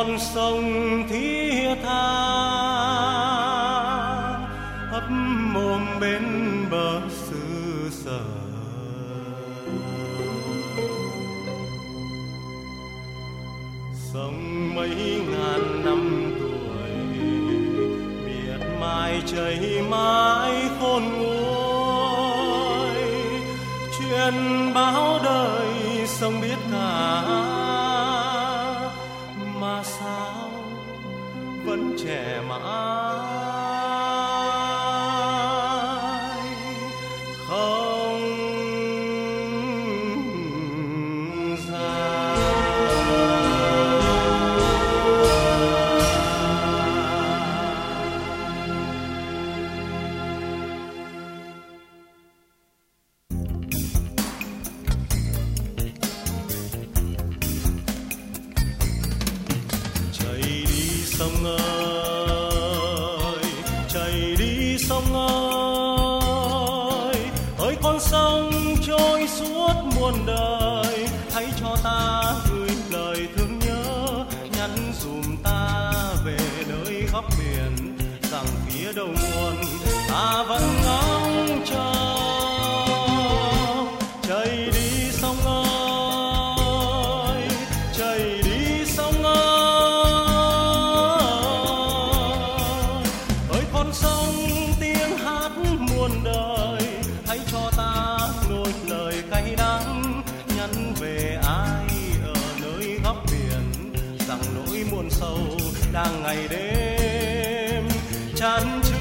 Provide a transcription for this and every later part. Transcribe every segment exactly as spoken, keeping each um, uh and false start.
con sông thiết tha ấp mồm bên bờ xứ sở. Sông mấy ngàn năm tuổi miệt mài chảy mãi khôn nguôi, truyền báo đời sông biết cả mà sao vẫn trẻ mãi không già. Chảy đi sông ơi, chảy đi sông ơi, ơi con sông trôi suốt muôn đời, hãy cho ta gửi lời thương nhớ, nhắn dùm ta về nơi góc biển, rằng phía đầu nguồn ta vẫn ngóng trông. Chảy đi sông ơi, chảy đi sông ơi, ơi con sông tiếng hát muôn đời, hãy cho ta nối lời cay đắng, nhắn về ai ở nơi góc biển, rằng nỗi muôn sầu đang ngày đêm chan chứa.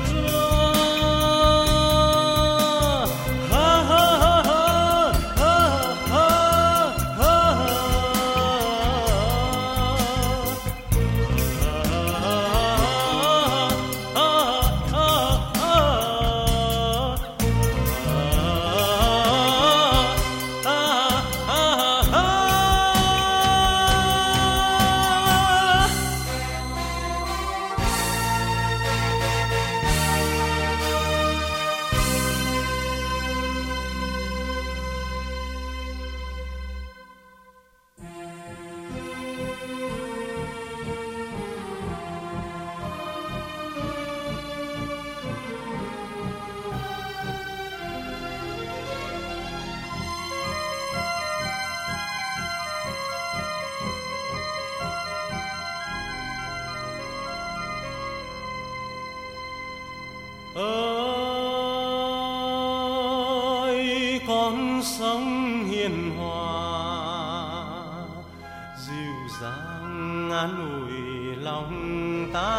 Ơi con sông hiền hòa, dịu dàng an ủi lòng ta.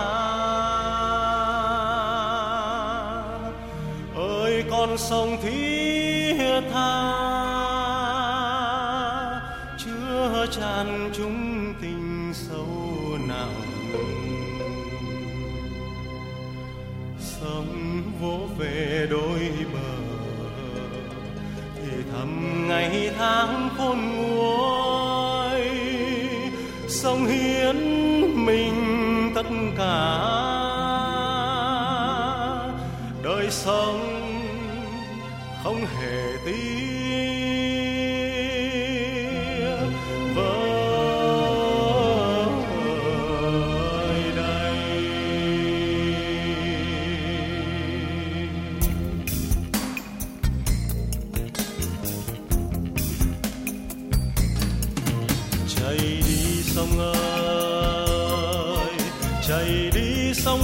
Ơi con sông thiết tha, chứa chan chung tình sâu nặng. Sông vỗ về đôi bờ, thì thầm ngày tháng khôn nguôi. Sông hiến mình tất cả, đời sống không hề tiếc vơi đây. Chảy đi sông ơi, chảy đi sông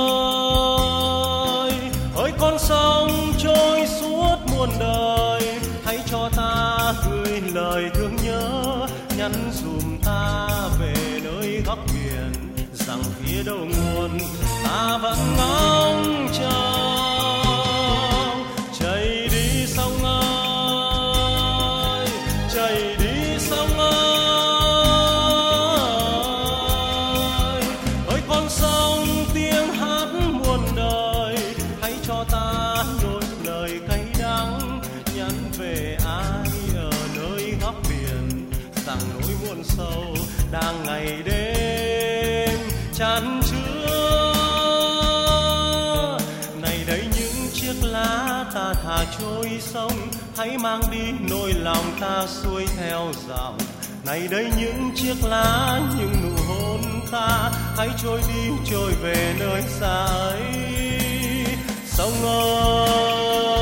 ơi, ơi con sông trôi suốt muôn đời, hãy cho ta gửi lời thương nhớ, nhắn dùm ta về nơi góc biển, rằng phía đầu nguồn ta vẫn ngóng trông. Chảy đi sông ơi, chảy đi sông ơi, ơi con sông tiếng hát muôn đời, hãy cho ta nối lời cay đắng, nhắn về ai ở nơi góc biển, rằng nỗi muôn sầu đang ngày đêm chan chứa. Này đây những chiếc lá ta thả trôi sông, hãy mang đi nỗi lòng ta xuôi theo dòng. Này đây những chiếc lá, những nụ hôn hồn ta, hãy trôi đi trôi về nơi xa ấy. Sông ơi